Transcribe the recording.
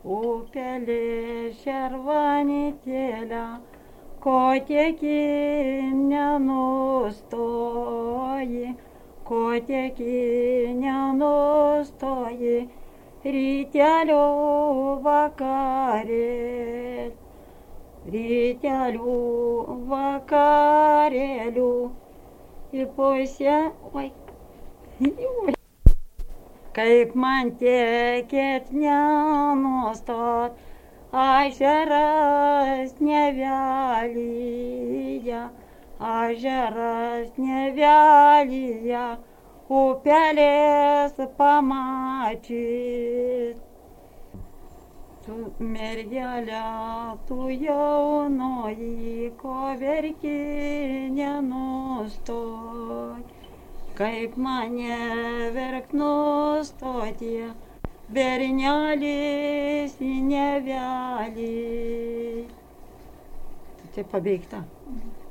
upelė šervanitėlė, ko teki nenustoji, ko teki nenustoji, rytelių vakarėlių į pusę. Kaip man tekėt nenustot, ežeras nevelyja, upelės pamačius. Tu mergelė, tu jaunoji, ko verki nenustok, kaip mane verkt nustoti, bernelis neveli. Tai pabaigta.